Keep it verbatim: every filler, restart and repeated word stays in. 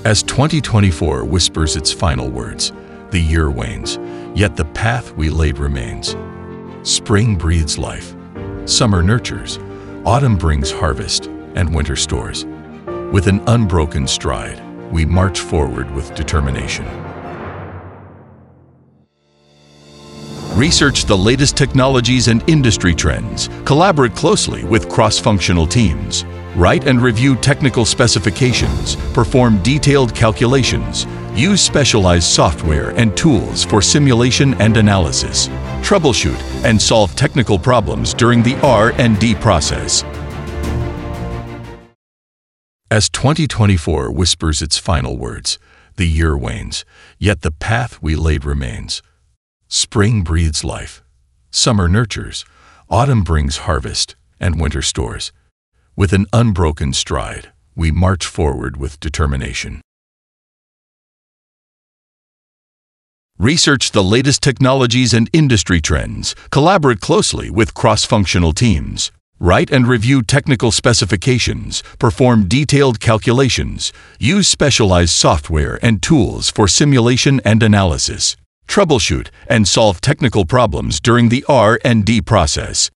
As twenty twenty-four whispers its final words, the year wanes, yet the path we laid remains. Spring breathes life, summer nurtures, autumn brings harvest, and winter stores. With an unbroken stride, we march forward with determination. Research the latest technologies and industry trends. Collaborate closely with cross-functional teams. Write and review technical specifications. Perform detailed calculations. Use specialized software and tools for simulation and analysis. Troubleshoot and solve technical problems during the R and D process. As twenty twenty-four whispers its final words, the year wanes, yet the path we laid remains. Spring breathes life, summer nurtures, autumn brings harvest, and winter stores. With an unbroken stride, we march forward with determination. Research the latest technologies and industry trends. Collaborate closely with cross-functional teams. Write and review technical specifications. Perform detailed calculations. Use specialized software and tools for simulation and analysis. Troubleshoot and solve technical problems during the R and D process.